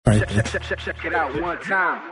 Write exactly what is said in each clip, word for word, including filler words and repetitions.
right there. Check, check, check it out one time.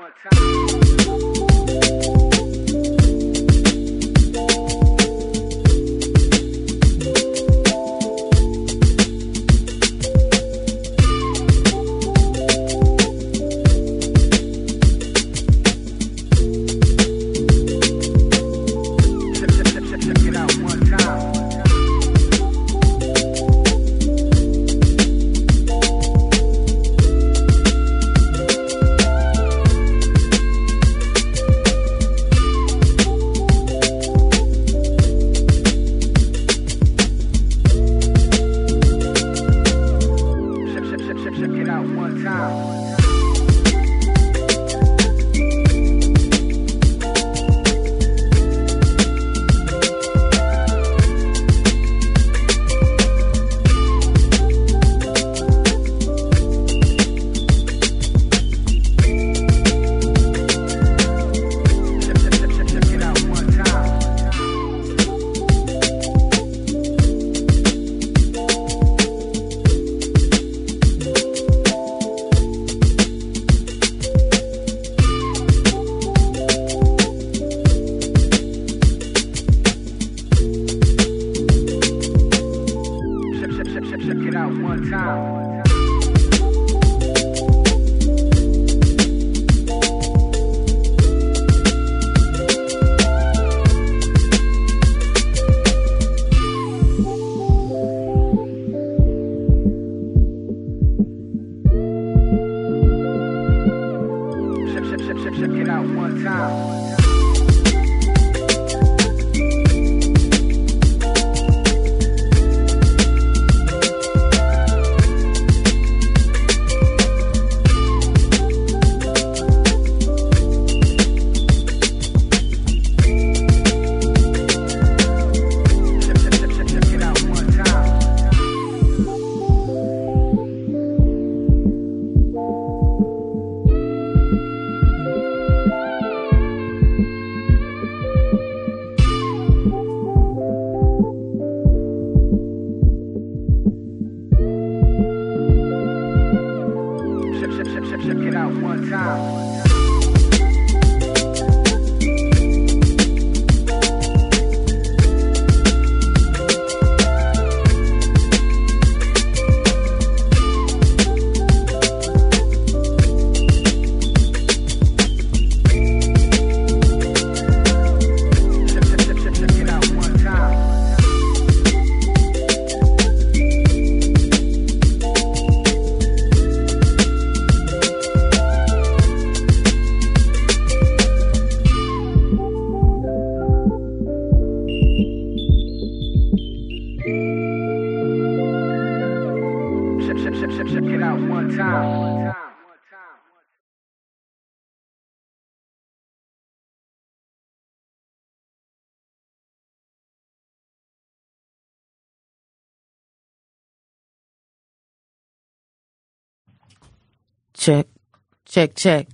Check, check, check.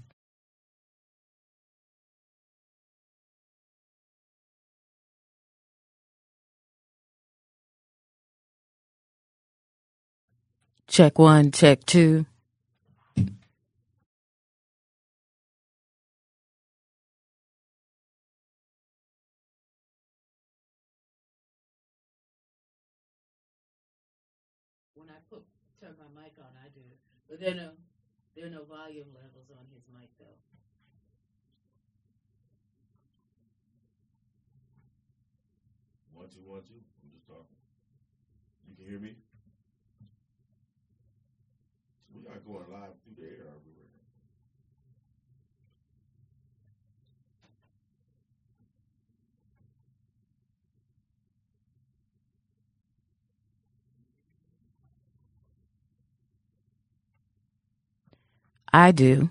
Check one, check two. When I put turn my mic on, I do. But there are no, there are no volume levels on his mic, though. One, two, one, two. I'm just talking. You can hear me? We are going live through the air, are we right now? I do.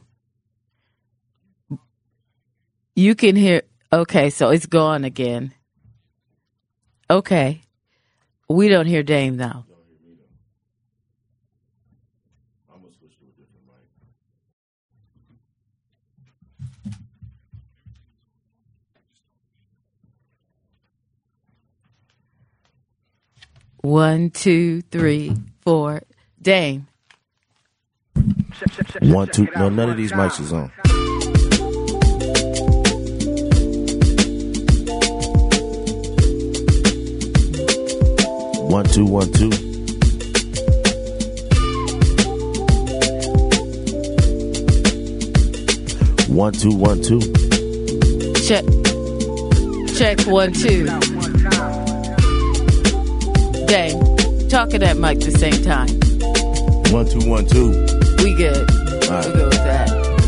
You can hear. Okay, so it's gone again. Okay. We don't hear Dame now. Don't hear me though. I'm gonna switch to a different mic. One, two, three, four. Dame. Check, One, two. No, none of these mics is on. One, two, one, two. One, two, one, two. Check. Check one, two. Dang. Talk at that mic at the same time. One, two, one, two. We good. Right. We good with that.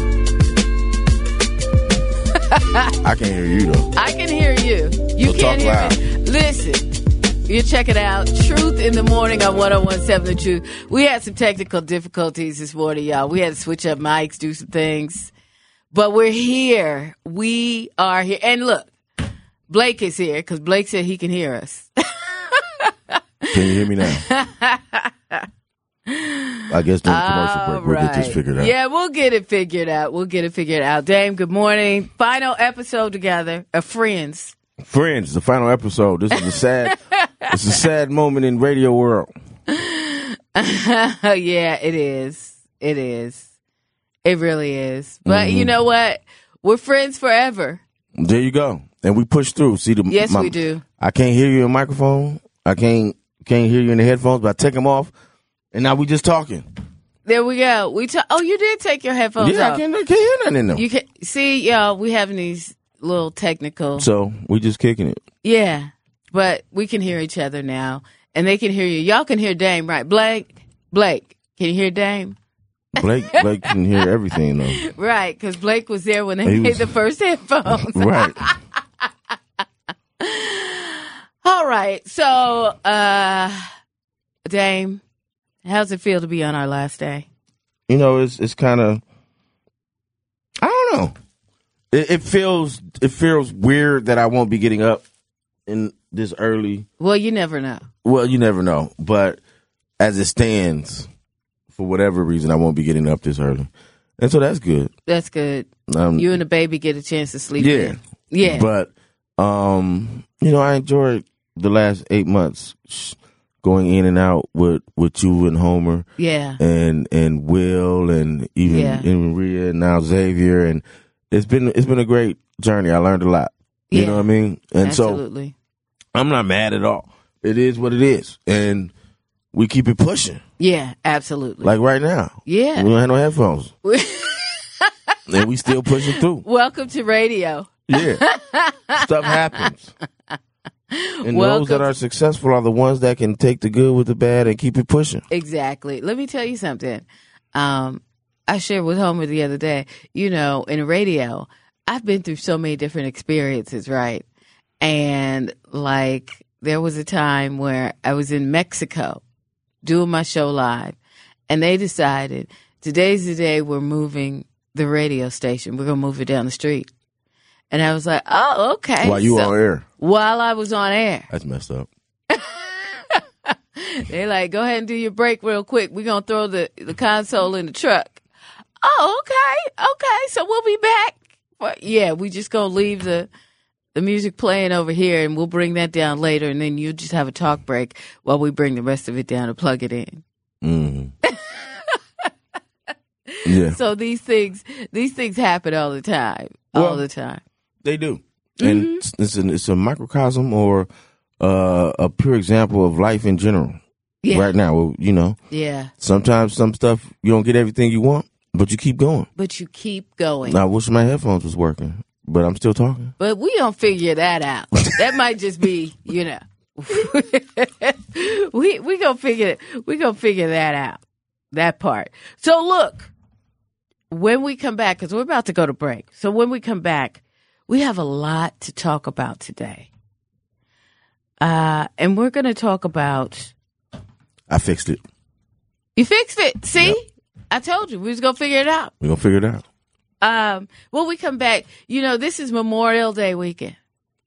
I can't hear you, though. I can hear you. You So can't talk hear loud. me. Listen. You check it out. Truth in the Morning on one oh one point seven The Truth. We had some technical difficulties this morning, y'all. We had to switch up mics, do some things. But we're here. We are here. And look, Blake is here because Blake said he can hear us. Can you hear me now? I guess during the commercial break, we'll get this figured out. Yeah, we'll get it figured out. We'll get it figured out. Dame, good morning. Final episode together of Friends. Friends, the final episode. This is a sad, it's a sad moment in radio world. Yeah, it is. It is. It really is. But Mm-hmm. you know what? We're friends forever. There you go. And we push through. See the Yes, my- we do. I can't hear you in the microphone. I can't can't hear you in the headphones, but I take them off, and now we just talking. There we go. We ta- Oh, you did take your headphones Yeah, off. I can't, I can't hear nothing in them. You can see, y'all. We having these little technical. So we just kicking it. Yeah, but we can hear each other now, and they can hear you. Y'all can hear Dame, right? Blake, Blake, can you hear Dame? Blake Blake can hear everything though. Right, because Blake was there when they He made was- the first headphones. Right. All right, so uh, Dame, how's it feel to be on our last day? You know, it's it's kind of I don't know. It, it feels it feels weird that I won't be getting up in this early. Well, you never know. Well, you never know, but as it stands, for whatever reason, I won't be getting up this early, and so that's good. That's good. Um, You and the baby get a chance to sleep yeah, in. Yeah. But um, you know, I enjoyed the last eight months sh- going in and out with, with you and Homer, Yeah. and and Will, and even Yeah. and Maria, and now Xavier, and it's been it's been a great journey. I learned a lot. You Yeah. know what I mean? And so Absolutely. I'm not mad at all. It is what it is, and we keep it pushing. Yeah, absolutely. Like right now, yeah. we don't have no headphones, and we still pushing through. Welcome to radio. Yeah, stuff happens. And Welcome. those that are successful are the ones that can take the good with the bad and keep it pushing. Exactly. Let me tell you something. Um, I shared with Homer the other day, you know, in radio, I've been through so many different experiences, right? And like there was a time where I was in Mexico doing my show live, and they decided today's the day we're moving the radio station. We're going to move it down the street. And I was like, oh, okay. While you So- on air, While I was on air. that's messed up. They like, go ahead and do your break real quick. We're going to throw the, the console in the truck. Oh, okay. Okay. So we'll be back. But yeah, we just going to leave the the music playing over here, and we'll bring that down later, and then you just have a talk break while we bring the rest of it down and plug it in. Mm. Yeah, So these things, these things happen all the time, all Well, the time. they do, and Mm-hmm. it's, it's, an, it's a microcosm or uh, a pure example of life in general. Yeah. Right now, well, you know, Yeah. sometimes some stuff you don't get everything you want, but you keep going. But you keep going. Now, I wish my headphones was working, but I'm still talking. But we don't figure that out. That might just be, you know, we we gonna figure we gonna figure that out, that part. So look, when we come back, because we're about to go to break. So when we come back, we have a lot to talk about today, uh, and we're gonna talk about. I fixed it. You fixed it. See, I told you we was gonna figure it out. We're gonna figure it out. Um, when we come back, you know, this is Memorial Day weekend.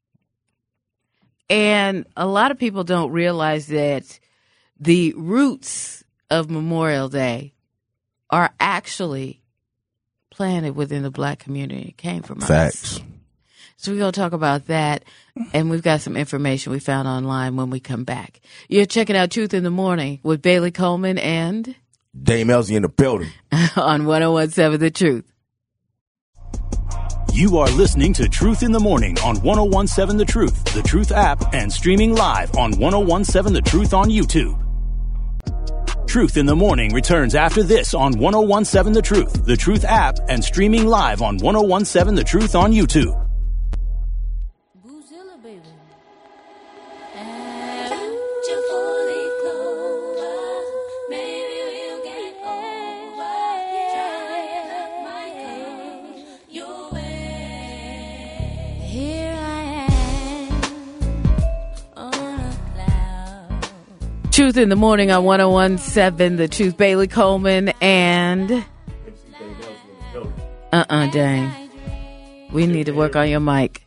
And a lot of people don't realize that the roots of Memorial Day are actually planted within the black community. It came from us. Facts. So we're going to talk about that. And we've got some information we found online when we come back. You're checking out Truth in the Morning with Bailey Coleman and... Dame Elsie in the building. On one oh one seven The Truth. You are listening to Truth in the Morning on one oh one seven The Truth, The Truth app, and streaming live on one oh one seven The Truth on YouTube. Truth in the Morning returns after this on one oh one seven The Truth, The Truth app, and streaming live on one oh one seven The Truth on YouTube. Boozilla, baby. Truth in the Morning on one oh one seven The Truth. Bailey Coleman and uh-uh, dang. We need to work on your mic.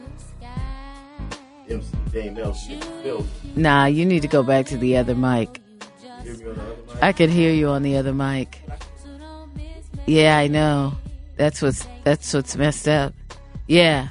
Nah, you need to go back to the other mic. I could hear you on the other mic. Yeah, I know. That's what's that's what's messed up. Yeah.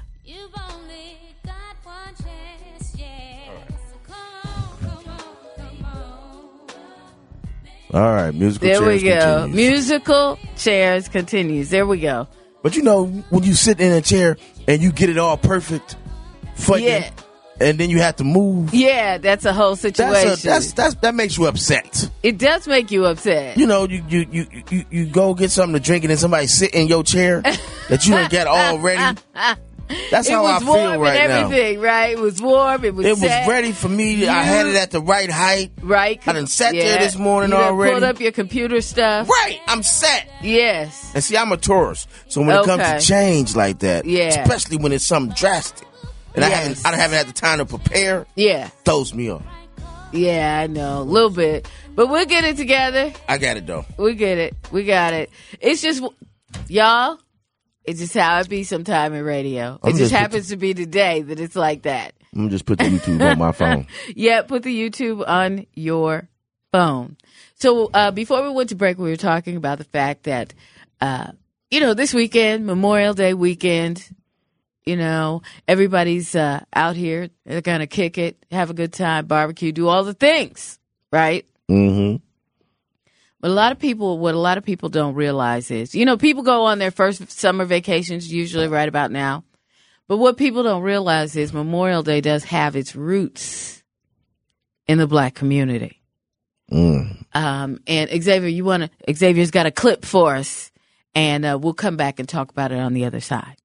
All right, musical there chairs we go. continues. Musical chairs continues. There we go. But you know, when you sit in a chair and you get it all perfect for Yeah. you, and then you have to move. Yeah, that's a whole situation. That's, a, that's that's that makes you upset. It does make you upset. You know, you you, you, you you go get something to drink and then somebody sit in your chair that you don't get already. That's it how was I warm feel right and now. everything, right? It was warm. It was It set. was ready for me. I had it at the right height. Right. I done sat yeah. there this morning you done already. pulled up your computer stuff. Right. I'm set. Yes. And see, I'm a tourist. So when it Okay. comes to change like that, Yeah. especially when it's something drastic, and I Yes. haven't I haven't had the time to prepare, Yeah. throws me off. Yeah, I know. A little bit. But we'll get it together. I got it, though. We get it. We got it. It's just, y'all, it's just how it be sometime in radio. I'm it just, just happens to be today that it's like that. I'm going to just put the YouTube on my phone. Yeah, put the YouTube on your phone. So uh, before we went to break, we were talking about the fact that, uh, you know, this weekend, Memorial Day weekend, you know, everybody's uh, out here. They're going to kick it, have a good time, barbecue, do all the things, right? Mm-hmm. But a lot of people, what a lot of people don't realize is, you know, people go on their first summer vacations usually right about now. But what people don't realize is Memorial Day does have its roots in the black community. Mm. Um, and Xavier, you want to, Xavier's got a clip for us, and uh, we'll come back and talk about it on the other side.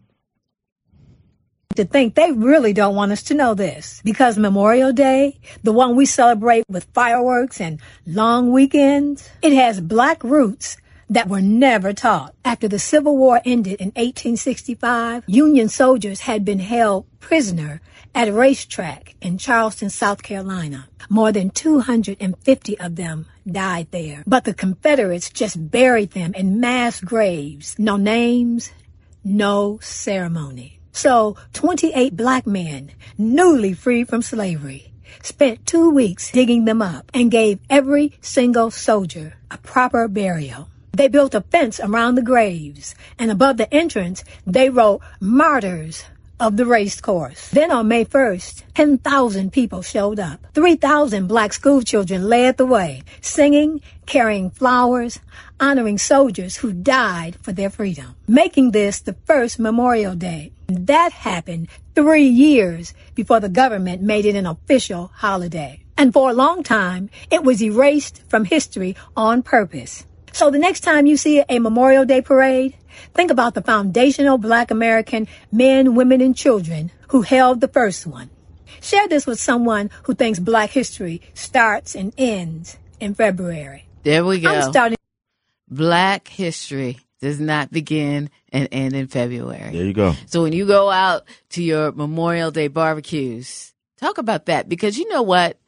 To think they really don't want us to know this, because Memorial Day, the one we celebrate with fireworks and long weekends, it has black roots that were never taught. After the Civil War ended in eighteen sixty-five, Union soldiers had been held prisoner at a racetrack in Charleston, South Carolina. More than two hundred fifty of them died there. But the Confederates just buried them in mass graves. No names, no ceremony. So twenty-eight black men, newly freed from slavery, spent two weeks digging them up and gave every single soldier a proper burial. They built a fence around the graves, and above the entrance, they wrote "Martyrs of the Race Course." Then on May first, ten thousand people showed up. three thousand black school children led the way, singing, carrying flowers, honoring soldiers who died for their freedom, making this the first Memorial Day. That happened three years before the government made it an official holiday. And for a long time, it was erased from history on purpose. So the next time you see a Memorial Day parade, think about the foundational black American men, women, and children who held the first one. Share this with someone who thinks black history starts and ends in February. There we go. I'm starting. Black history does not begin and end in February. There you go. So when you go out to your Memorial Day barbecues, talk about that, because you know what?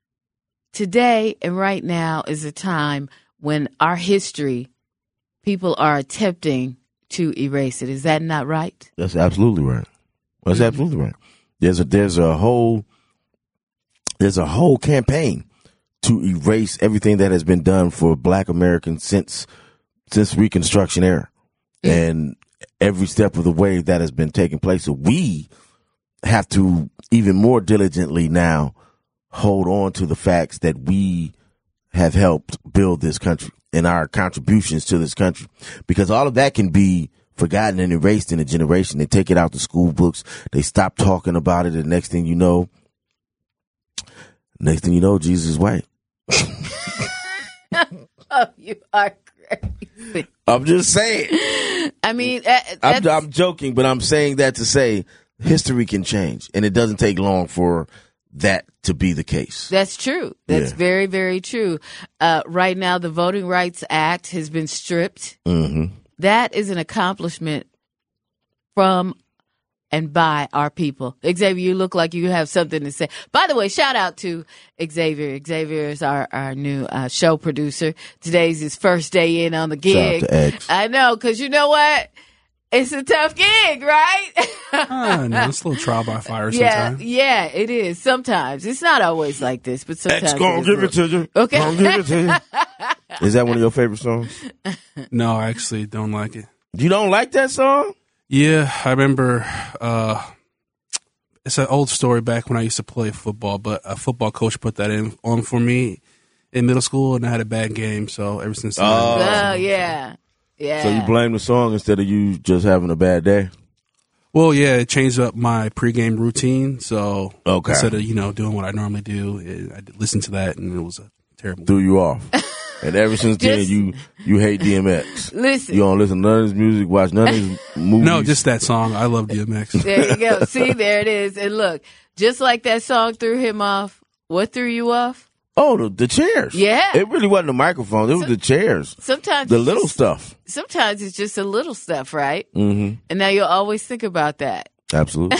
Today and right now is a time when our history, people are attempting to erase it. Is that not right? That's absolutely right. That's Mm-hmm. absolutely right. There's a there's a whole there's a whole campaign to erase everything that has been done for black Americans since since Reconstruction era. Mm-hmm. And every step of the way that has been taking place. So we have to even more diligently now hold on to the facts that we have helped build this country and our contributions to this country, because all of that can be forgotten and erased in a generation. They take it out the school books. They stop talking about it. The next thing you know, next thing you know, Jesus is white. Oh, you are crazy. I'm just saying. I mean, uh, I'm, I'm joking, but I'm saying that to say history can change, and it doesn't take long for that to be the case. That's true. That's Yeah. very, very true. Uh, right now, the Voting Rights Act has been stripped. Mm-hmm. That is an accomplishment from and by our people. Xavier, you look like you have something to say. By the way, shout out to Xavier. Xavier is our, our new uh, show producer. Today's his first day in on the gig. Shout out to X. I know, because you know what? It's a tough gig, right? Ah, no, it's a little trial by fire yeah, sometimes. yeah, it is. Sometimes. It's not always like this, but sometimes. X gonna is give a it to you. Okay. Gonna give it to you. Is that one of your favorite songs? No, I actually don't like it. You don't like that song? Yeah, I remember. Uh, it's an old story back when I used to play football, but a football coach put that in on for me in middle school, and I had a bad game. So ever since then, Oh. Oh, yeah. Yeah. So you blame the song instead of you just having a bad day? well, yeah, it changed up my pregame routine. So Okay. instead of you know doing what I normally do, it, I listened to that, and it was a terrible. Threw you off. And ever since then, Just- you you hate D M X. Listen. You don't listen to none of his music, watch none of his movies. No, just that song. I love D M X. There you go. See, there it is. And look, just like that song threw him off, what threw you off? Oh, the, the chairs. Yeah. It really wasn't the microphone. It was the chairs. Sometimes The it's little just- stuff. Sometimes it's just the little stuff, right? Mm-hmm. And now you'll always think about that. Absolutely.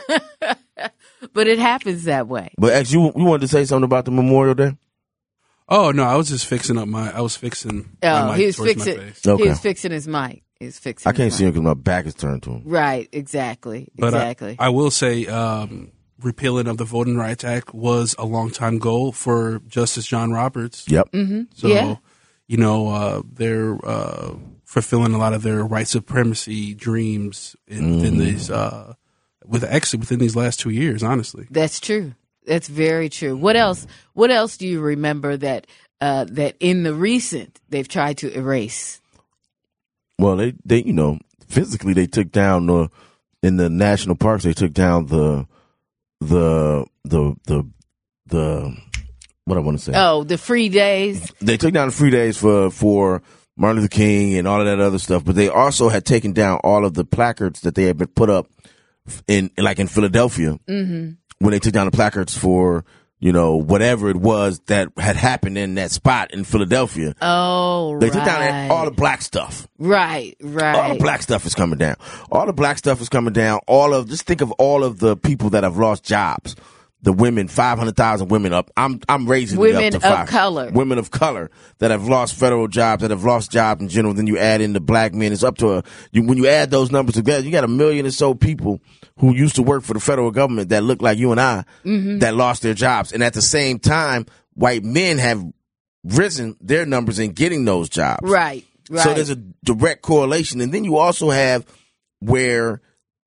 But it happens that way. But X, you you wanted to say something about the Memorial Day? Oh no, I was just fixing up my. I was fixing. Oh, my mic he was towards fixing. my face. He Okay. was fixing his mic. He was fixing. I can't his see him mic. because my back is turned to him. Right. Exactly. But I- exactly. I, will say, um, repealing of the Voting Rights Act was a long time goal for Justice John Roberts. Yep. mm-hmm. So, yeah. you know, uh, they're uh, fulfilling a lot of their white supremacy dreams in, within Mm. these, uh, with actually within these last two years. Honestly, That's true. That's very true. What else? What else do you remember that uh, that in the recent they've tried to erase? Well, they, they you know, physically they took down the in the national parks. They took down the the the the the what I want to say. Oh, the free days. They took down the free days for for Martin Luther King and all of that other stuff. But they also had taken down all of the placards that they had been put up in like in Philadelphia. Mm-hmm. When they took down the placards for, you know, whatever it was that had happened in that spot in Philadelphia. Oh, They right. took down all the black stuff. Right, right. All the black stuff is coming down. All the black stuff is coming down. All of, just think of all of the people that have lost jobs. The women, five hundred thousand women up. I'm, I'm raising Women it up to of five. color. Women of color that have lost federal jobs, that have lost jobs in general. Then you add in the black men. It's up to a, you, when you add those numbers together, you got a million or so people who used to work for the federal government that look like you and I Mm-hmm. that lost their jobs. And at the same time, white men have risen their numbers in getting those jobs. Right, right. So there's a direct correlation. And then you also have where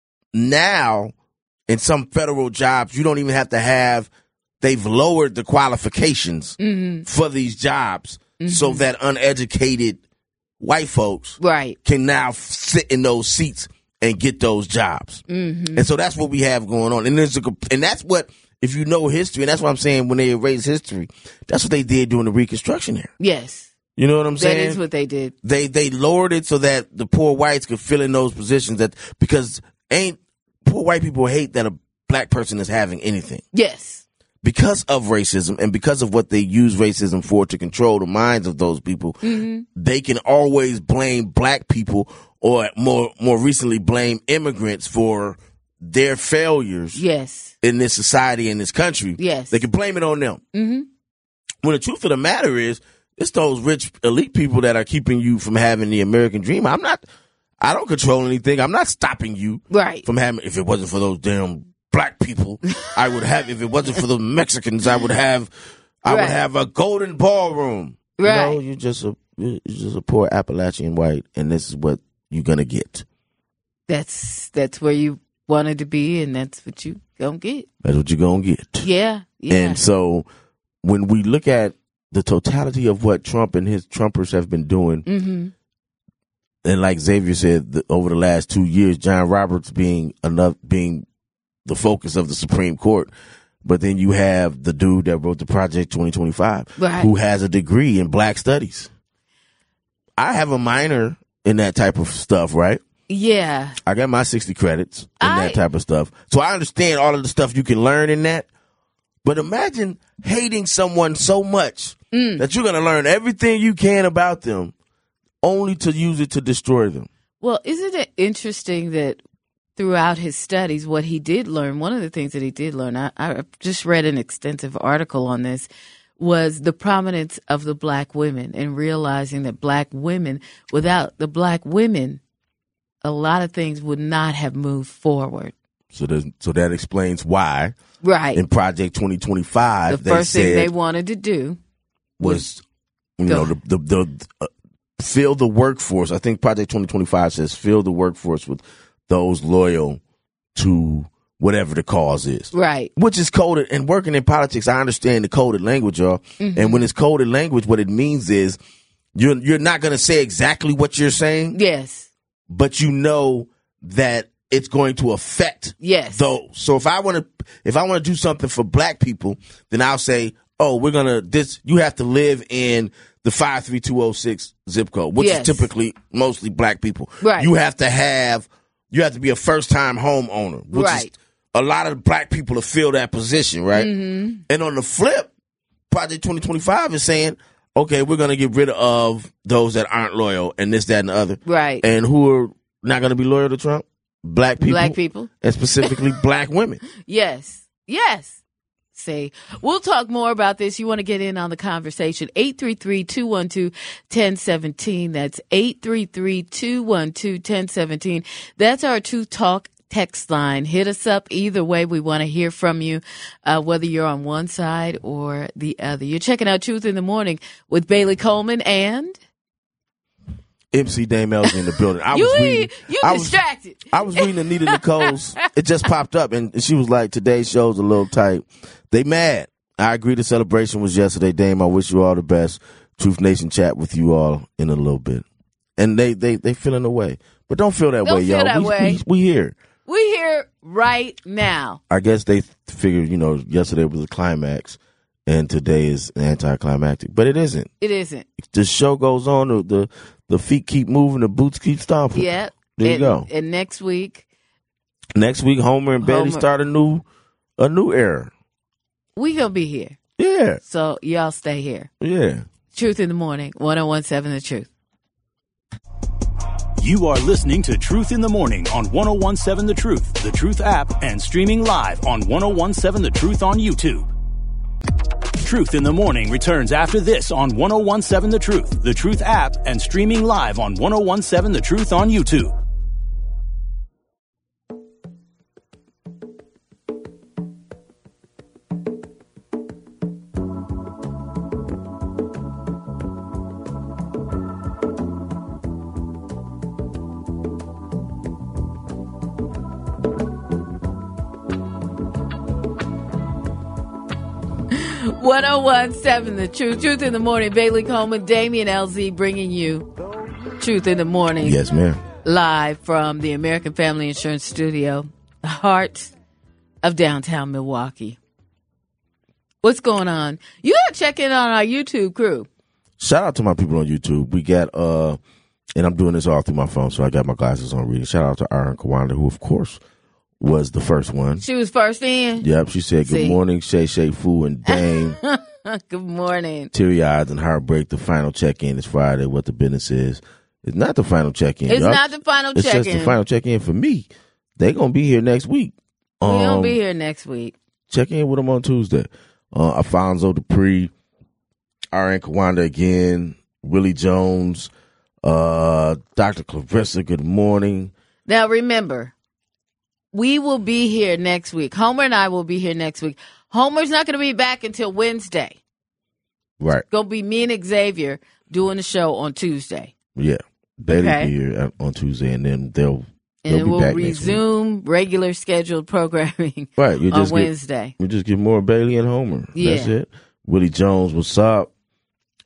now in some federal jobs, you don't even have to have, they've lowered the qualifications Mm-hmm. for these jobs so that uneducated white folks Right. can now sit in those seats and get those jobs. Mm-hmm. And so that's what we have going on. And there's a, and that's what, if you know history, and that's what I'm saying when they erase history, that's what they did during the Reconstruction era. Yes, You know what I'm that saying? is what they did. they they lowered it so that the poor whites could fill in those positions, that because ain't poor white people hate that a black person is having anything Yes. because of racism and because of what they use racism for to control the minds of those people. Mm-hmm. They can always blame black people, or more more recently blame immigrants for their failures Yes. in this society, in this country. Yes. They can blame it on them. Mm-hmm. When the truth of the matter is, it's those rich elite people that are keeping you from having the American dream. I'm not, I don't control anything. I'm not stopping you Right. from having, if it wasn't for those damn black people, I would have, if it wasn't for those Mexicans, I would have, I Right. would have a golden ballroom. Right. You know, you're just a, you're just a poor Appalachian white, and this is what you're going to get. That's that's where you wanted to be, and that's what you gonna get. That's what you're going to get. Yeah. Yeah. And so when we look at the totality of what Trump and his Trumpers have been doing. Mm-hmm. And like Xavier said, the, over the last two years, John Roberts being enough, being the focus of the Supreme Court. But then you have the dude that wrote the Project twenty twenty-five, right, who has a degree in Black Studies. I have a minor in that type of stuff, right? Yeah. I got my sixty credits in I, that type of stuff. So I understand all of the stuff you can learn in that. But imagine hating someone so much mm. that you're going to learn everything you can about them only to use it to destroy them. Well, isn't it interesting that throughout his studies, what he did learn, one of the things that he did learn, I, I just read an extensive article on this, was the prominence of the black women and realizing that black women, without the black women, a lot of things would not have moved forward. So, so that explains why, right, in Project twenty twenty-five, the first thing they wanted to do was, you know, the the, the uh, fill the workforce. I think Project twenty twenty-five says fill the workforce with those loyal to whatever the cause is. Right. Which is coded, and working in politics, I understand the coded language, y'all. Mm-hmm. And when it's coded language, what it means is you're, you're not going to say exactly what you're saying. Yes. But you know that it's going to affect yes. those. So if I want to, if I want to do something for black people, then I'll say, oh, we're going to, this, you have to live in the five three two oh six zip code, which yes. is typically mostly black people. Right. You have to have, you have to be a first time homeowner, which right. is a lot of black people to fill that position, right? Mm-hmm. And on the flip, Project twenty twenty-five is saying, okay, we're going to get rid of those that aren't loyal and this, that, and the other. Right. And who are not going to be loyal to Trump? Black people. Black people. And specifically black women. Yes. Yes. See, we'll talk more about this. You want to get in on the conversation. eight three three, two one two, one oh one seven. That's eight three three, two one two, one oh one seven. That's our Truth Talk text line. Hit us up. Either way, we want to hear from you, uh, whether you're on one side or the other. You're checking out Truth in the Morning with Bailey Coleman and M C Dame Elsie in the building. I you was reading, you I distracted. Was, I was reading Anita Nicole's. It just popped up, and she was like, today's show's a little tight. They mad. I agree the celebration was yesterday, Dame. I wish you all the best. Truth Nation chat with you all in a little bit. And they they they feeling the way. But don't feel that don't way, feel y'all. That we, way. We, we here. We here right now. I guess they figured, you know, yesterday was a climax, and today is anticlimactic. But it isn't. It isn't. The show goes on. The the, the feet keep moving. The boots keep stomping. Yep. There and, you go. And next week. Next week, Homer and Betty Homer. start a new a new era. We gonna be here. Yeah. So y'all stay here. Yeah. Truth in the Morning, one oh one seven The Truth. You are listening to Truth in the Morning on one oh one seven The Truth, The Truth app, and streaming live on one oh one seven The Truth on YouTube. Truth in the Morning returns after this on one oh one seven The Truth, The Truth app, and streaming live on one oh one seven The Truth on YouTube. one oh one seven The Truth. Truth in the Morning. Bailey Coleman, Damian L Z bringing you Truth in the Morning. Yes, ma'am. Live from the American Family Insurance Studio, the heart of downtown Milwaukee. What's going on? You got to check in on our YouTube crew. Shout out to my people on YouTube. We got, uh, and I'm doing this all through my phone, so I got my glasses on reading. Shout out to Aaron Kawanda, who, of course, was the first one. She was first in? Yep. She said, good See. morning, Shay Shay Fu and Dame. Good morning. Teary eyes and heartbreak. The final check-in is Friday. What the business is. It's not the final check-in. It's y'all. not the final it's check-in. It's just the final check-in for me. They going to be here next week. Um, we don't be Um, here next week. Check in with them on Tuesday. Uh, Alfonso Dupree, Aaron Kawanda again, Willie Jones, uh, Doctor Clarissa, good morning. Now remember, we will be here next week. Homer and I will be here next week. Homer's not going to be back until Wednesday. Right. It's going to be me and Xavier doing the show on Tuesday. Yeah. They'll Okay. be here on Tuesday, and then they'll, And they'll be we'll back next week. resume regular scheduled programming Right. You on just get, Wednesday. we just get more Bailey and Homer. Yeah. That's it. Willie Jones, what's up?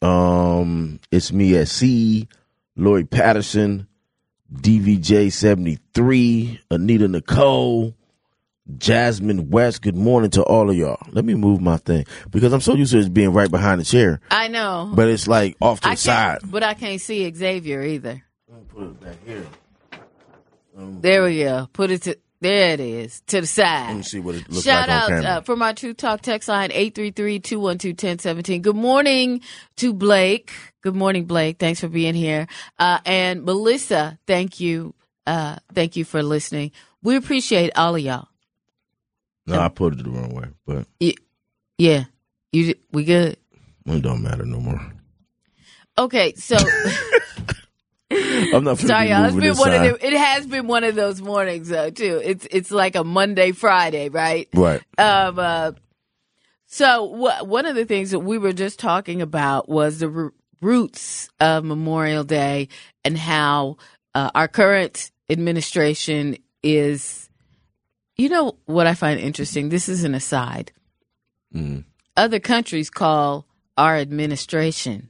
Um, it's me at C, Lloyd Patterson, D V J seventy-three, Anita Nicole, Jasmine West. Good morning to all of y'all. Let me move my thing because I'm so used to it being right behind the chair. I know. But it's like off to I the side. But I can't see Xavier either. I'm gonna put it back here. Um, There we go. Put it to, there it is, to the side. Let me see what it looks Shout like on out camera. uh, from our Truth Talk text line, eight three three, two one two, one oh one seven. Good morning to Blake. Good morning, Blake. Thanks for being here. Uh, and Melissa, thank you. Uh, thank you for listening. We appreciate all of y'all. No, I put it the wrong way, but Y- Yeah. You, we good? it don't matter no more. Okay, so... I'm not finna Sorry, be y'all. It's moving been this one of side. the, it has been one of those mornings, though, too. It's it's like a Monday, Friday, right? Right. Um. Uh, so wh- one of the things that we were just talking about was the r- roots of Memorial Day and how uh, our current administration is. You know what I find interesting? This is an aside. Mm. Other countries call our administration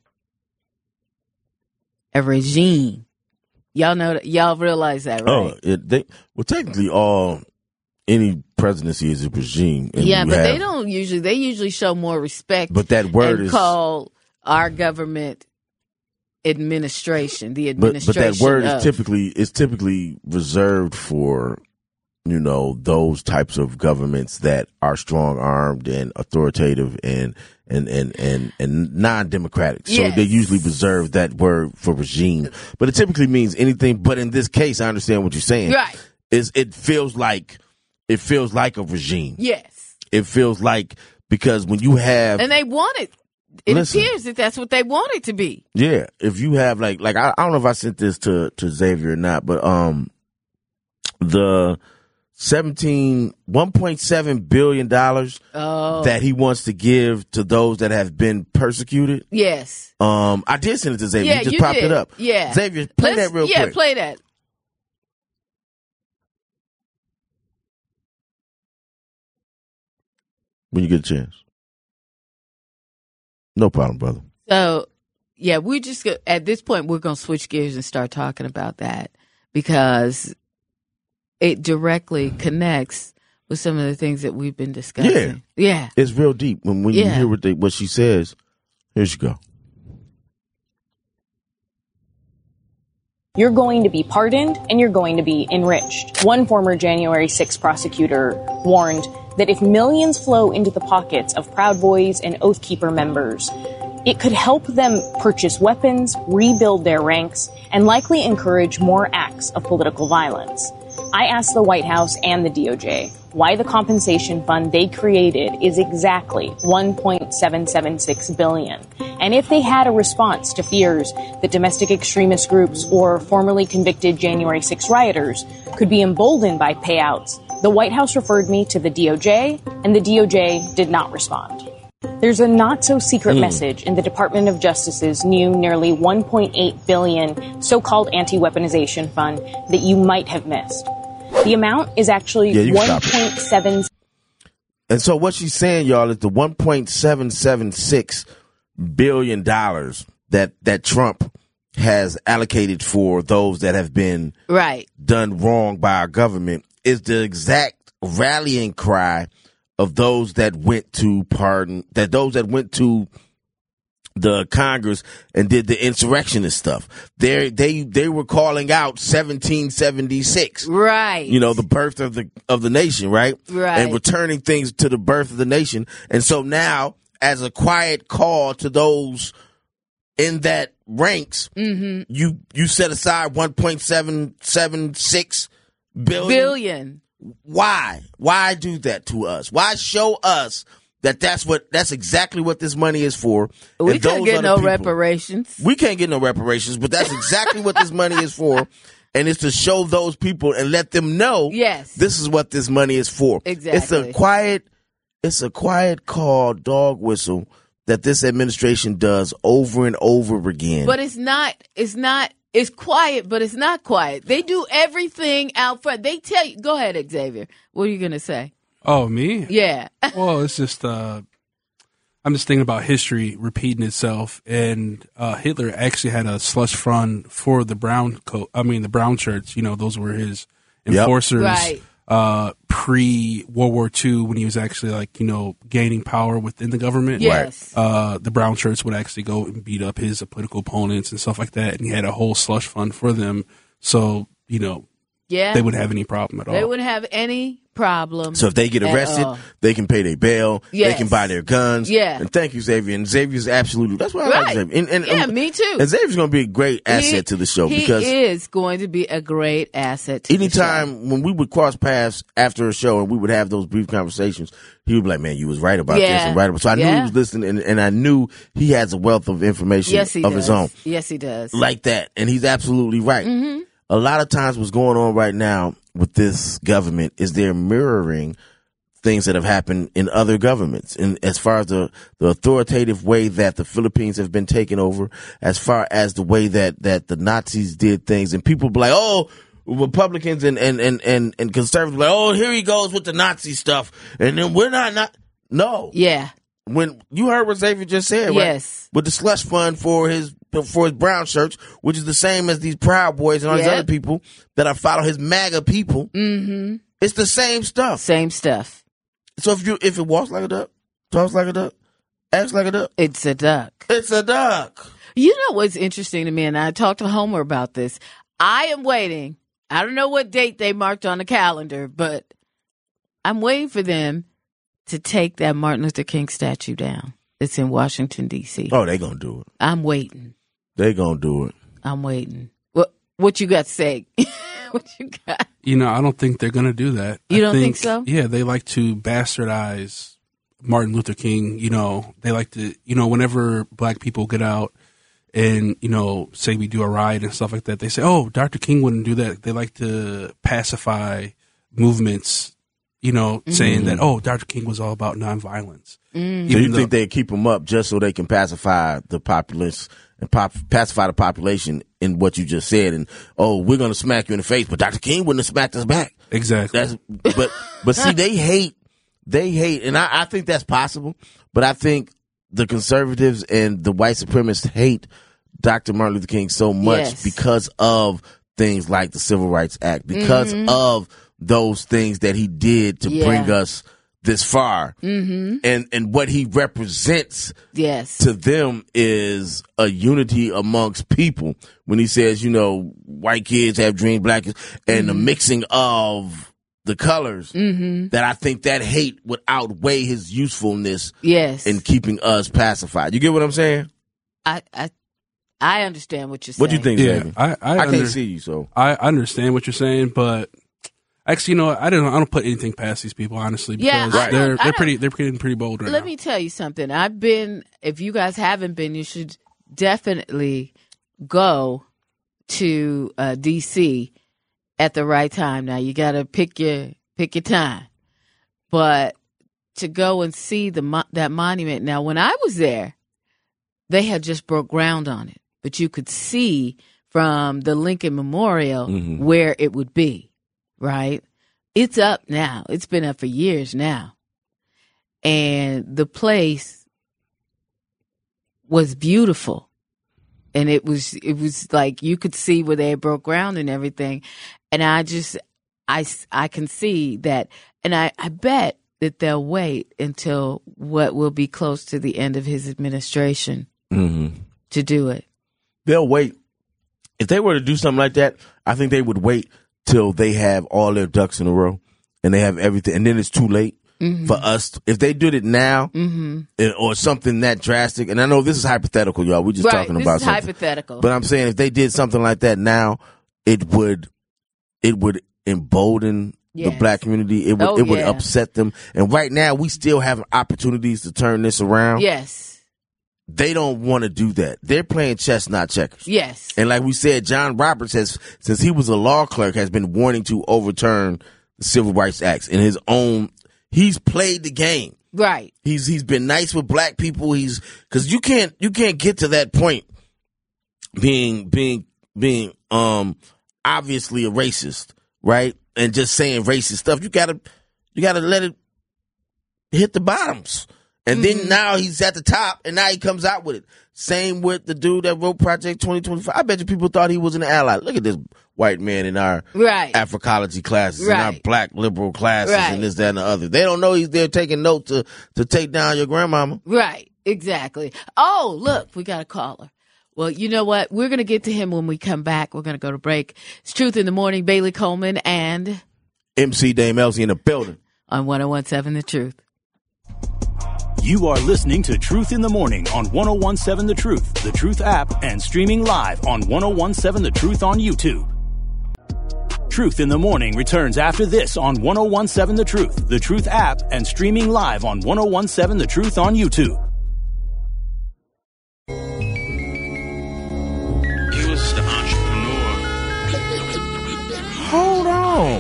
a regime. Y'all know that, y'all realize that, right? Oh, it, they well technically all any presidency is a regime. And Yeah, you but have- they don't usually. They usually show more respect. But that word and is call our government administration. The but administration. but that word of. is typically is typically reserved for, you know, those types of governments that are strong armed and authoritative and and and and, and non democratic. So Yes. they usually reserve that word for regime. But it typically means anything. But in this case, I understand what you're saying. Right. Is it feels like it feels like a regime. Yes, It feels like because when you have and they want it. It Listen. appears that that's what they want it to be. yeah, if you have like like I, I don't know if I sent this to to Xavier or not, but um the seventeen one point seven billion dollars Oh, that he wants to give to those that have been persecuted. yes. Um, I did send it to Xavier. Yeah, he just you popped did. it up. Yeah. Xavier, play Let's- that real yeah, quick. play that. When you get a chance. No problem, brother. So, yeah, we just go, at this point we're going to switch gears and start talking about that because it directly connects with some of the things that we've been discussing. Yeah. It's real deep. When when you Yeah. hear what they, what she says, here she go. You're going to be pardoned and you're going to be enriched. One former January sixth prosecutor warned that if millions flow into the pockets of Proud Boys and Oath Keeper members, it could help them purchase weapons, rebuild their ranks, and likely encourage more acts of political violence. I asked the White House and the D O J why the compensation fund they created is exactly one point seven seven six billion dollars. And if they had a response to fears that domestic extremist groups or formerly convicted January sixth rioters could be emboldened by payouts, the White House referred me to the D O J, and the D O J did not respond. There's a not-so-secret Mm. message in the Department of Justice's new nearly one point eight billion dollars so-called anti-weaponization fund that you might have missed. The amount is actually Yeah, you can one stop it. point seven. And so what she's saying, y'all, is the one point seven seven six billion dollars that that Trump has allocated for those that have been Right. done wrong by our government is the exact rallying cry of those that went to pardon, that those that went to the Congress and did the insurrectionist stuff. They they they were calling out seventeen seventy-six. Right. You know, the birth of the of the nation, right? Right. And returning things to the birth of the nation. And so now, as a quiet call to those in that ranks, Mm-hmm. you you set aside one point seven seven six billion. Billion. Why? Why do that to us? Why show us that that's what that's exactly what this money is for? We And couldn't those get are the no people- reparations. We can't get no reparations, but that's exactly what this money is for. And it's to show those people and let them know Yes. this is what this money is for. It's Exactly. a quiet it's a quiet call, dog whistle that this administration does over and over again. But it's not, it's not, it's quiet, but it's not quiet. They do everything out front. They tell you, go ahead, Xavier. What are you going to say? Oh, me? Yeah. Well, it's just, uh, I'm just thinking about history repeating itself, and uh, Hitler actually had a slush fund for the brown coat. I mean, the brown shirts. You know, those were his enforcers. Yep. Right. Uh, pre World War Two, when he was actually like you know gaining power within the government. Yes. Uh, the brown shirts would actually go and beat up his uh, political opponents and stuff like that, and he had a whole slush fund for them. So you know, yeah, they wouldn't have any problem at all. They wouldn't have any problem. So if they get arrested, they can pay their bail. Yes. They can buy their guns. Yeah. And thank you, Xavier. And Xavier's absolutely, that's why I Right. like Xavier. And, and, Yeah, and, me too. And Xavier's going to be a great asset He- to the show he because is going to be a great asset to the show. anytime when we would cross paths after a show and we would have those brief conversations, he would be like, man, you was right about Yeah. this and right about. So I knew Yeah. he was listening and, and I knew he has a wealth of information Yes, he of does. his own Yes, he does. like that. And he's absolutely right. Mm-hmm. A lot of times what's going on right now with this government is they're mirroring things that have happened in other governments. And as far as the, the authoritative way that the Philippines have been taken over, as far as the way that, that the Nazis did things, and people be like, oh, Republicans and, and, and, and, and conservatives like, oh, here he goes with the Nazi stuff. And then we're not, not, no. Yeah. When you heard what Xavier just said, right? Yes. With the slush fund for his for his brown shirts, which is the same as these Proud Boys and all these Yep. other people that are follow his MAGA people. Mm-hmm. It's the same stuff. Same stuff. So if you if it walks like a duck, talks like a duck, acts like a duck, It's a duck. it's a duck. You know what's interesting to me, and I talked to Homer about this. I am waiting. I don't know what date they marked on the calendar, but I'm waiting for them to take that Martin Luther King statue down. It's in Washington, D C. Oh, they gonna do it. I'm waiting. They gonna do it. I'm waiting. What What you got to say? What you got? You know, I don't think they're going to do that. You I don't think so? Yeah, they like to bastardize Martin Luther King. You know, they like to, you know, whenever black people get out and, you know, say we do a riot and stuff like that, they say, oh, Doctor King wouldn't do that. They like to pacify movements, you know, Mm-hmm. saying that, oh, Doctor King was all about nonviolence. Mm. So you Even think though- they keep them up just so they can pacify the populace and pop, pacify the population in what you just said? And oh, we're gonna smack you in the face, but Doctor King wouldn't have smacked us back. Exactly. That's but but see, they hate they hate, and I, I think that's possible. But I think the conservatives and the white supremacists hate Doctor Martin Luther King so much Yes. because of things like the Civil Rights Act, because of those things that he did to Yeah. bring us this far, mm-hmm. and and what he represents Yes. to them is a unity amongst people. When he says, you know, white kids have dreams, black kids, and the mixing of the colors, Mm-hmm. that I think that hate would outweigh his usefulness Yes. in keeping us pacified. You get what I'm saying? I, I I understand what you're saying. What do you think, Yeah, Xavier? I, I, I under- can't see you, so. I understand what you're saying, but actually, you know, what? I don't. I don't put anything past these people, honestly, because Yeah, I they're don't- I they're don't- pretty they're pretty pretty bold right Let now. me tell you something. I've been, if you guys haven't been, you should definitely go to uh, D C at the right time. Now you got to pick your pick your time, but to go and see the mo- that monument. Now, when I was there, they had just broke ground on it, but you could see from the Lincoln Memorial Mhm. where it would be. Right? It's up now. It's been up for years now. And the place was beautiful. And it was, it was like you could see where they had broke ground and everything. And I just, I, I can see that. And I, I bet that they'll wait until what will be close to the end of his administration Mm-hmm. to do it. They'll wait. If they were to do something like that, I think they would wait till they have all their ducks in a row and they have everything. And then it's too late Mm-hmm. for us. To, if they did it now Mm-hmm. and- or something that drastic, and I know this is hypothetical, y'all. We're just Right. talking This about is something. hypothetical. But I'm saying if they did something like that now, it would, it would embolden the Yes. black community. It would, Oh, it would yeah. upset them. And right now we still have opportunities to turn this around. yes. They don't want to do that. They're playing chess, not checkers. Yes. And like we said, John Roberts has, since he was a law clerk, has been wanting to overturn the Civil Rights Acts in his own. He's played the game. Right. He's he's been nice with black people. He's because you can't you can't get to that point being being being um obviously a racist, right? And just saying racist stuff. You gotta you gotta let it hit the bottoms. And Mm-hmm. then now he's at the top, and now he comes out with it. Same with the dude that wrote Project twenty twenty-five. I bet you people thought he was an ally. Look at this white man in our Right. Africology classes, in our Right. black liberal classes, Right. and this, that, and the other. They don't know he's there taking notes to, to take down your grandmama. Right. Exactly. Oh, look, we got a caller. Well, you know what? We're going to get to him when we come back. We're going to go to break. It's Truth in the Morning, Bailey Coleman and M C Dame Elsie in the building. on one oh one seven The Truth. You are listening to Truth in the Morning on one oh one seven The Truth, The Truth app, and streaming live on one oh one seven The Truth on YouTube. Truth in the Morning returns after this on one oh one seven The Truth, The Truth app, and streaming live on one oh one seven The Truth on YouTube. He was the entrepreneur. Hold on.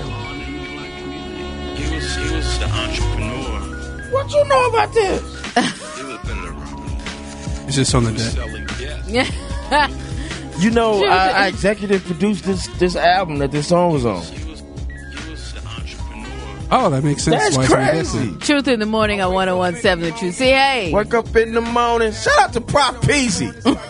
He was he was the entrepreneur. What you know about this? He was better than Robin. It's just on the deck. Selling gas. You know, I, I executive produced this this album that this song was on. He was he was the entrepreneur. Oh, that makes sense. That's Why it's on crazy. deck. Truth in the Morning on one oh one seven The Truth. See, hey. Wake up in the morning. Shout out to Prof Peasy.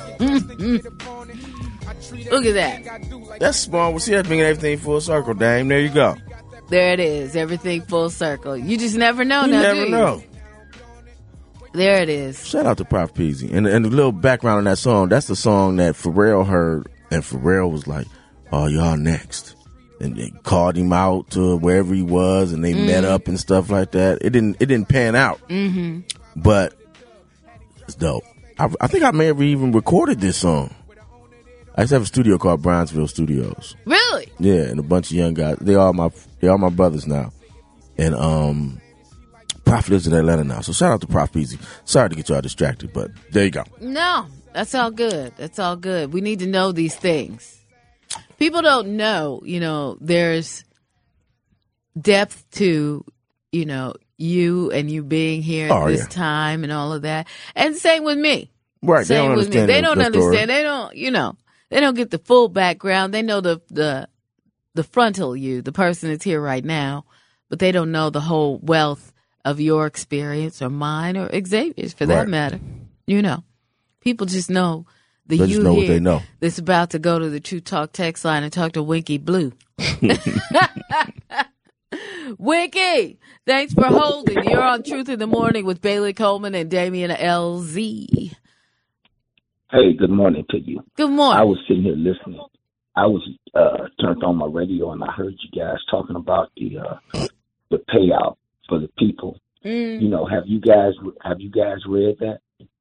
Look at that. That's small. We'll see that bringing everything full circle, Dame. There you go. There it is. Everything full circle. You just never know You now, never do you? know. There it is. Shout out to Prof Peasy. And, and a little background on that song, that's the song that Pharrell heard, and Pharrell was like, oh, y'all next. And they called him out to wherever he was, and they Mm-hmm. met up and stuff like that. It didn't it didn't pan out. Mm-hmm. But it's dope. I, I think I may have even recorded this song. I used to have a studio called Brownsville Studios. Really? Yeah, and a bunch of young guys. They all my they all my brothers now. And um Prof lives in Atlanta now. So shout out to Prof Peasy. Sorry to get y'all distracted, but there you go. No, that's all good. That's all good. We need to know these things. People don't know, you know, there's depth to, you know, you and you being here at Oh, this yeah. time and all of that. And same with me. Right. Same they don't with me. understand They the- don't the story. understand. They don't, you know, they don't get the full background. They know the, the, the frontal you, the person that's here right now, but they don't know the whole wealth of your experience or mine or Xavier's for that Right. matter. You know, people just know the They you just know what here they know. that's about to go to the True Talk text line and talk to Winky Blue. Winky, thanks for holding. You're on Truth in the Morning with Bailey Coleman and Damian L Z. Hey, good morning to you. Good morning. I was sitting here listening. I was uh, turned on my radio and I heard you guys talking about the uh, the payout for the people. Mm. You know, have you guys have you guys read that?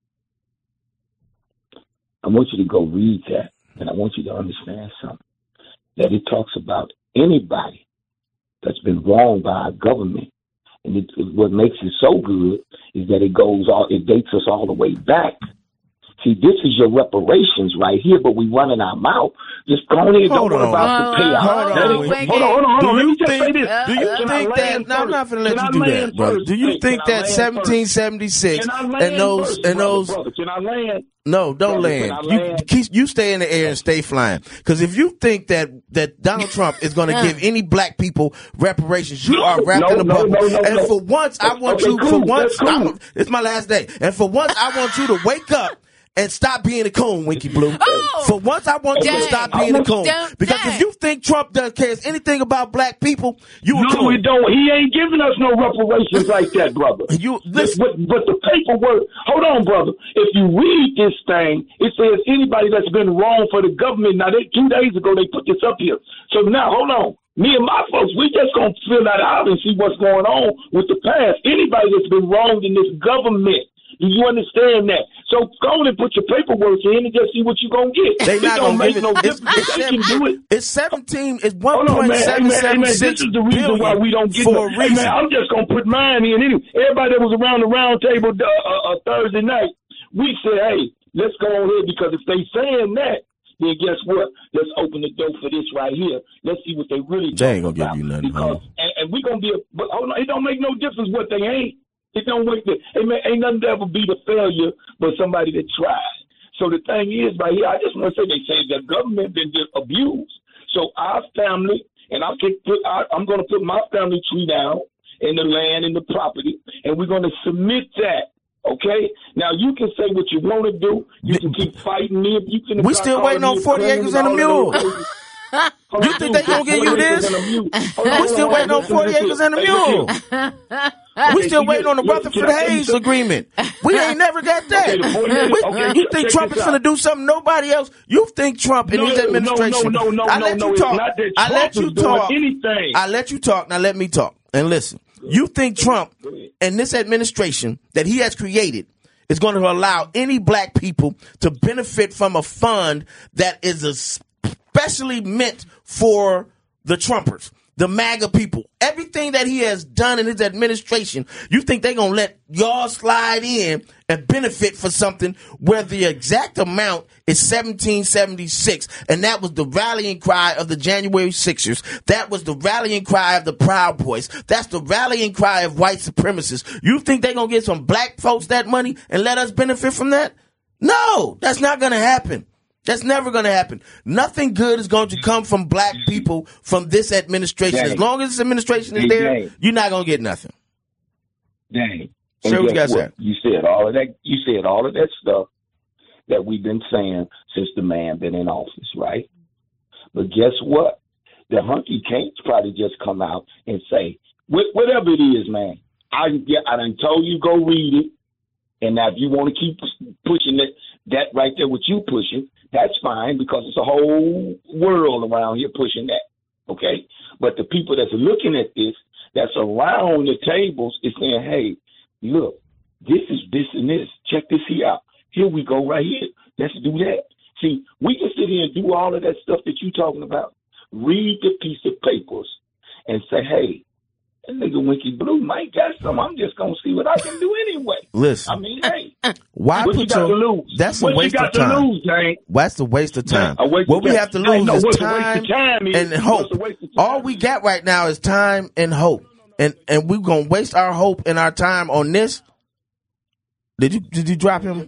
I want you to go read that, and I want you to understand something. That it talks about anybody that's been wronged by our government, and it, what makes it so good is that it goes all it dates us all the way back. See, this is your reparations right here, but we running our mouth. Just go on in and don't Hold worry on. about the payout. Hold on, That is- Winky. hold on, hold on, hold Do on. Let you me just think- say this. Do you Can I think that? land No, I'm not first? going to let Can you I do land that, brother. first? Do you Hey, think can I that land seventeen first? seventy-six Can I land and those first, and brother, those brother? Can I land? no, don't Brother, land. can I You land? keep, you stay in the air and stay flying. Because if you think that that Donald Trump is going to give any black people reparations, you are wrapped No, in a no, bubble. no, no, and no. for once, I want Okay, you. cool. For once, That's cool. I'm, it's my last day. And for once, I want you to wake up. And stop being a coon, Winky Blue. Oh! For once, I want you to Dang. stop being a coon. Don't- Because dang. if you think Trump does cares anything about black people, you a No, coon. we don't. He ain't giving us no reparations like that, brother. You This, listen. but, but the paperwork, hold on, brother. If you read this thing, it says anybody that's been wrong for the government. Now, they, two days ago, they put this up here. So now, hold on. Me and my folks, we just going to fill that out and see what's going on with the past. Anybody that's been wronged in this government. Do you understand that? So go on and put your paperwork in and just see what you're going to get. They It not don't gonna make give it. no It's, difference. it's, They can do it. it's seventeen. It's one Hold on, point man. Hey, seven man, hey, seven man, six this is the reason why we don't get for no, a hey, reason. man, I'm just going to put mine in. Anyway, everybody that was around the round table uh, uh, Thursday night, we said, hey, let's go on here because if they saying that, then guess what? Let's open the door for this right here. Let's see what they really They ain't talking gonna give about. you nothing, Because, homie. and, and we going to be, a, but hold on, it don't make no difference what they ain't. It don't make the, hey, man, ain't nothing to ever be the failure but somebody that tried. So the thing is, right here, I just want to say, they say the government been just abused. So our family, and I can put, I, I'm going to put my family tree down in the land and the property, and we're going to submit that Okay? Now, you can say what you want to do. You can keep fighting me. You can We still waiting on forty acres and a mule. You think they gonna give you this? We still waiting on forty acres and a mule. We still waiting on the Rutherford Hayes agreement. We ain't never got that. We, you think Trump is going to do something nobody else? You think Trump and his administration? No, no, no, no, I let no, you it's talk. not that I let Trump you is doing talk. anything. I let you talk. Now let me talk. And listen, you think Trump and this administration that he has created is going to allow any black people to benefit from a fund that is especially meant for the Trumpers, the MAGA people? Everything that he has done in his administration, you think they're going to let y'all slide in and benefit for something where the exact amount is seventeen seventy-six, and that was the rallying cry of the January sixers. That was the rallying cry of the Proud Boys. That's the rallying cry of white supremacists. You think they're going to get some black folks that money and let us benefit from that? No, that's not going to happen. That's never going to happen. Nothing good is going to come from black people from this administration. Dang. As long as this administration is Hey, there, Dang. you're not going to get nothing. Dang. Say And what you guess got to what? say. You said all of that. You said all of that stuff that we've been saying since the man been in office, right? But guess what? The hunky can't probably just come out and say, "Wh- whatever it is, man. I get. I done told you go read it, and now if you want to keep pushing it, that right there, what you pushing, that's fine because it's a whole world around here pushing that. Okay, but the people that's looking at this, that's around the tables, is saying, "Hey, look, this is this and this. Check this here out. Here we go right here. Let's do that." See, we can sit here and do all of that stuff that you talking about. Read the piece of papers and say, "Hey, that nigga Winky Blue might got some. I'm just gonna see what I can do anyway." Listen, I mean, hey, why what you put got your, to lose? that's a What you waste got of to time. lose, Jane? That's a waste of time. A waste What of we time. have to Hey, lose no, is what's a waste time of time is- and hope. what's a waste of time? All we got right now is time and hope. And and we're going to waste our hope and our time on this. Did you did you drop him?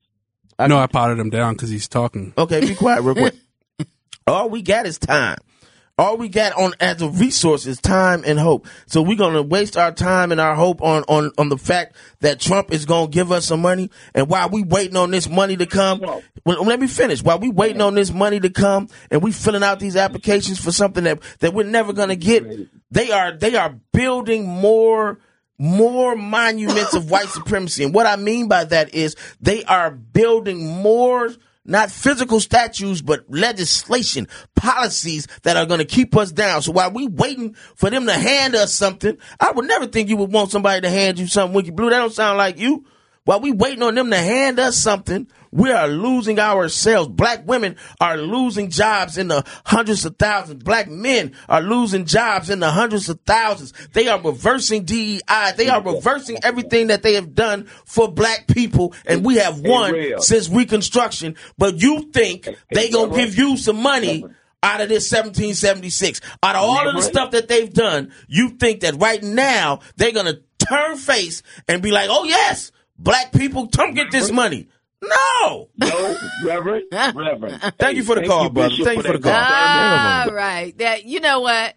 I know I potted him down because he's talking. Okay, be quiet real quick. All we got is time. All we got on as a resource is time and hope. So we're going to waste our time and our hope on, on, on the fact that Trump is going to give us some money. And while we waiting on this money to come, well, let me finish. While we waiting on this money to come and we filling out these applications for something that, that we're never going to get, they are, they are building more more monuments of white supremacy. And what I mean by that is they are building more, not physical statues, but legislation, policies that are going to keep us down. So while we waiting for them to hand us something, I would never think you would want somebody to hand you something, Winky Blue. That don't sound like you. While we waiting on them to hand us something, we are losing ourselves. Black women are losing jobs in the hundreds of thousands. Black men are losing jobs in the hundreds of thousands. They are reversing D E I. They are reversing everything that they have done for black people, and we have won since Reconstruction. But you think they gonna give you some money out of this seventeen seventy-six? Out of all of the stuff that they've done, you think that right now they're gonna turn face and be like, "Oh yes, black people, come get this money." No. No, Reverend. Reverend. Thank you for the Thank call, you, brother. Bishop, Thank you for for the that call. All right. That you know what?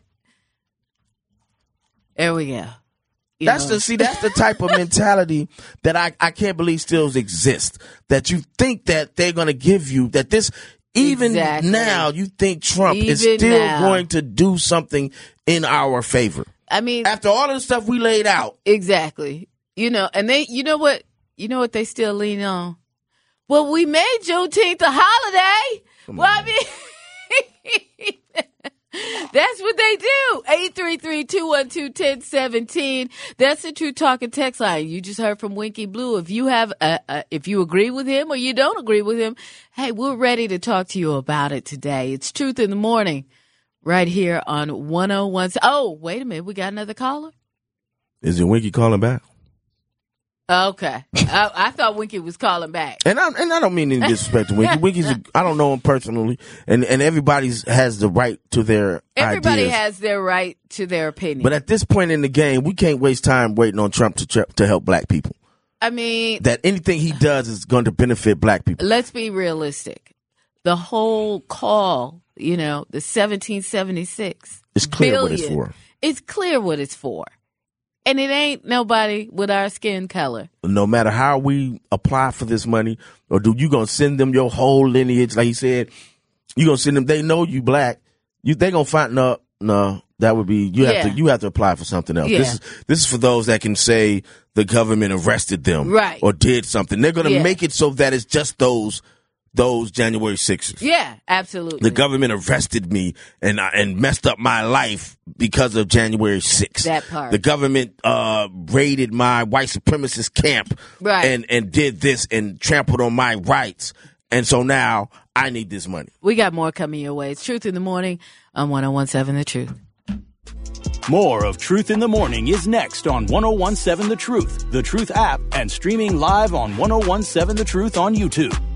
There we go. You That's know. the see. That's the type of mentality that I, I can't believe still exists. That you think that they're going to give you that this even Exactly. now you think Trump is Even still now. going to do something in our favor. I mean, After all of the stuff we laid out, exactly. You know, and they, you know what, you know what they still lean on. Well, we made Juneteenth a holiday. Well, I mean, that's what they do. eight three three, two one two, one zero one seven. That's the True Talking text line. You just heard from Winky Blue. If you have, a, a, if you agree with him or you don't agree with him, hey, we're ready to talk to you about it today. It's Truth in the Morning right here on one oh one. Oh, wait a minute. We got another caller? is it Winky calling back? Okay. I, I thought Winky was calling back. And I and I don't mean any disrespect to Winky. Winky's a, I don't know him personally, and and everybody's has the right to their Everybody ideas. has their right to their opinion. But at this point in the game, we can't waste time waiting on Trump to tr- to help black people. I mean, That anything he does is going to benefit black people. let's be realistic. The whole call, you know, the seventeen seventy-six It's clear what it's billion, for. It's clear what it's for. And it ain't nobody with our skin color. No matter how we apply for this money, or do you gonna send them your whole lineage? Like he said, you gonna send them. They know you black. You they gonna find no no. That would be you have Yeah. to you have to apply for something else. Yeah. This is this is for those that can say the government arrested them, Right. or did something. They're gonna Yeah. make it so that it's just those those January sixers. Yeah, absolutely. The government arrested me and I- and messed up my life because of January sixth. That part. The government uh, raided my white supremacist camp, Right. and and did this and trampled on my rights. And so now I need this money. We got more coming your way. It's Truth in the Morning on one oh one seven The Truth. More of Truth in the Morning is next on one oh one seven The Truth, The Truth app, and streaming live on one oh one seven The Truth on YouTube.